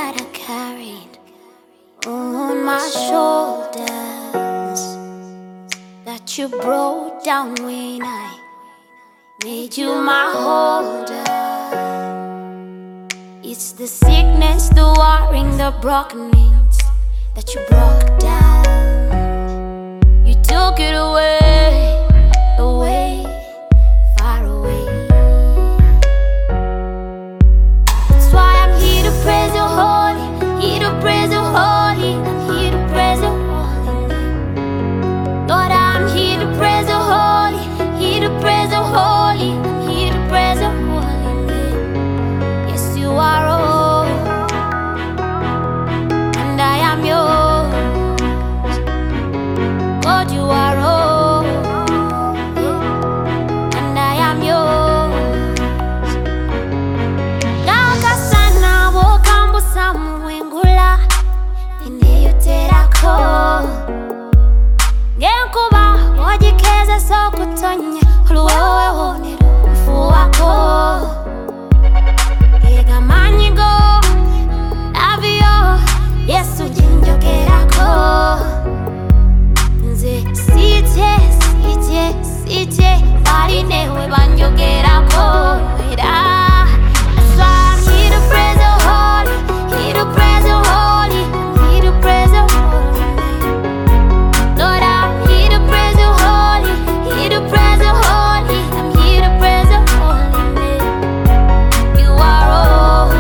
that I carried on my shoulders, that you brought down when I made you my holder. It's the sickness, the worrying, the brokenness that you broke down. You took it away, away, far away. That's why I'm here to praise your holy, here to praise your holy, I'm here to praise your holy name. Lord, I'm here to praise your holy, here to praise your holy, I'm here to praise your holy name. Yes, you are all, and I am yours. God, you are all, and I am yours. Kaka sana wokambu samu wingula ineyuterako ngenkuba wojikeza sokutonya oluwewe wonero mfu wako egamanyigo avyo Yesu jinjogerako nze sitye bari newe banjogerako era. That's why I'm here to praise your holy, here to praise your holy, I'm here to praise your holy name. Lord, I'm here to praise your holy, here to praise your holy, I'm here to praise your holy name. You are all,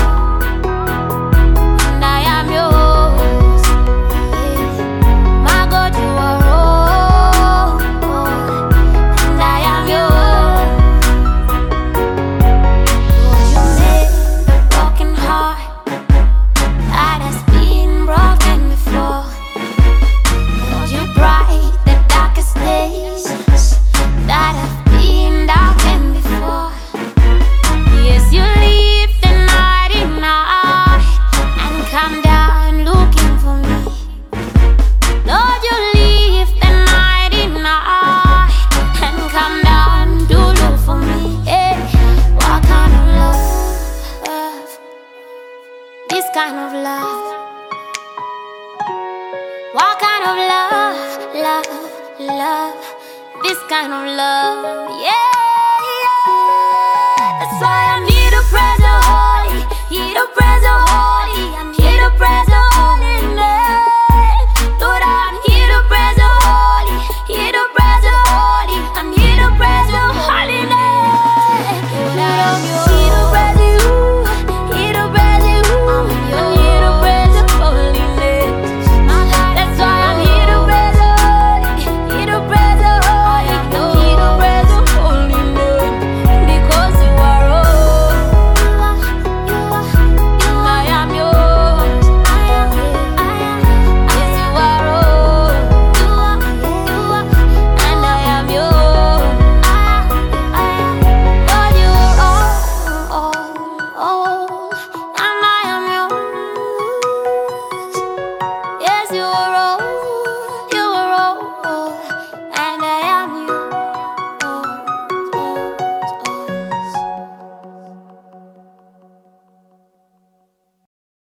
and I am yours. Yeah. My God, you are all, and I am yours. Lord, you made a broken heart that has been broken before. Lord, you bright the darkest days that have been darkened before. Yes, you leave the night in my eye and come down looking for me. Lord, you leave the night in my eye and come down to look for me. Hey, what kind of love? This kind of love. What kind of love? Love. This kind of love. Yeah. That's why I'm here to praise your holy, here to praise